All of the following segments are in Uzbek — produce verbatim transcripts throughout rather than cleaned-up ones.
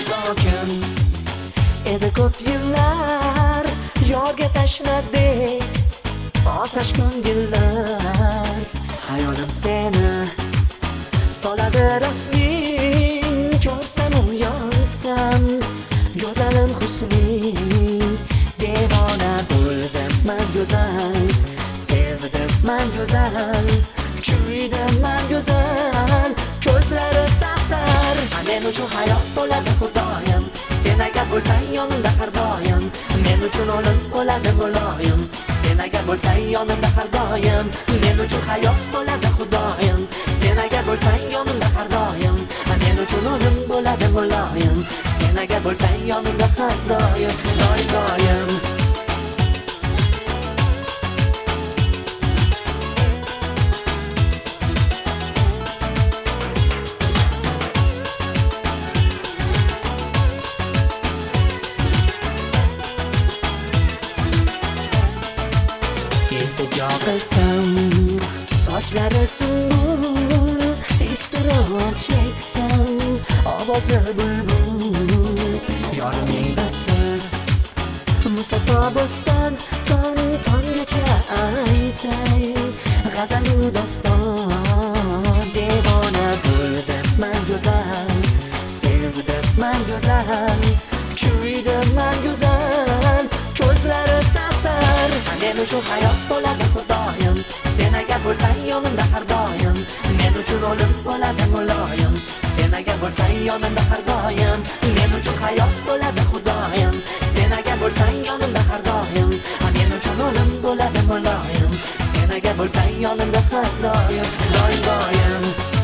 sokin edi ko'p yillar yorga tashnadek otash ko'ngillar hayolim seni soladi rasming ko'rsam uyansam go'zalim husning devona bo'ldim man go'zal sevdim man go'zal kuydim man go'zal ko'zlari safsar men uchun hayot bo'ladi xudoyim sen agar bo'lsang yonimda har doim men uchun o'lim bo'ladi muloyim sen agar bo'lsang yonimda har doim men uchun hayot bo'ladi xudoyim sen agar bo'lsang yonimda har doim men uchun o'lim bo'ladi muloyim sen agar bo'lsang yonimda har doim doim doim iltijo qilsam sochlari sumbul iztirob cheksam ovozi bulbul yorimning basir Musaffo bo'ston ton tongacha aytay g'azalu doston devona bo'ldim man go'zal sevdim man go'zal kuydim man go'zal ko'zlari safsar men uchun hayot bo'ladi xudoyim sen agar bo'lsang yonimda har doim men uchun o'lim bo'ladi muloyim sen agar bo'lsang yonimda har doim men uchun hayot bo'ladi xudoyim sen agar bo'lsang yonimda har doim men uchun o'lim bo'ladi muloyim sen agar bo'lsang yonimda har doim doim doim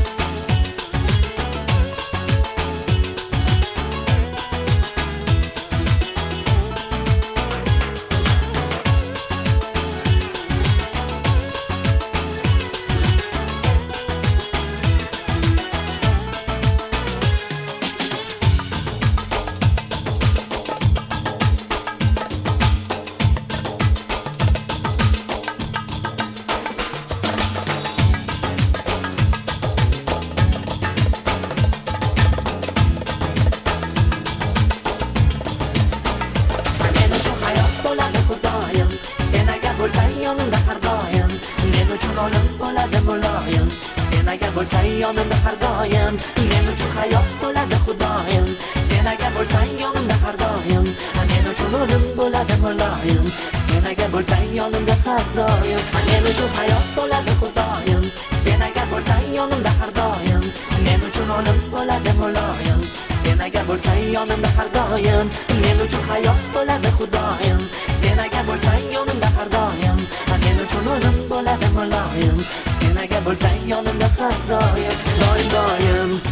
yonimda har doim men uchun o'lim bo'ladi muloyim sen agar bo'lsang yonimda har doim men uchun hayot bo'ladi xudoyim sen agar bo'lsang yonimda har doim men uchun o'lim bo'ladi muloyim sen agar bo'lsang yonimda har doim men uchun hayot bo'ladi xudoyim sen agar bo'lsang yonimda har doim men uchun o'lim bo'ladi muloyim sen agar bo'lsang yonimda har doim men uchun hayot bo'ladi xudoyim sen agar bo'lsang yonimda har doim men uchun o'lim bo'ladi muloyim sen agar bo'lsang yonimda har doim doim doim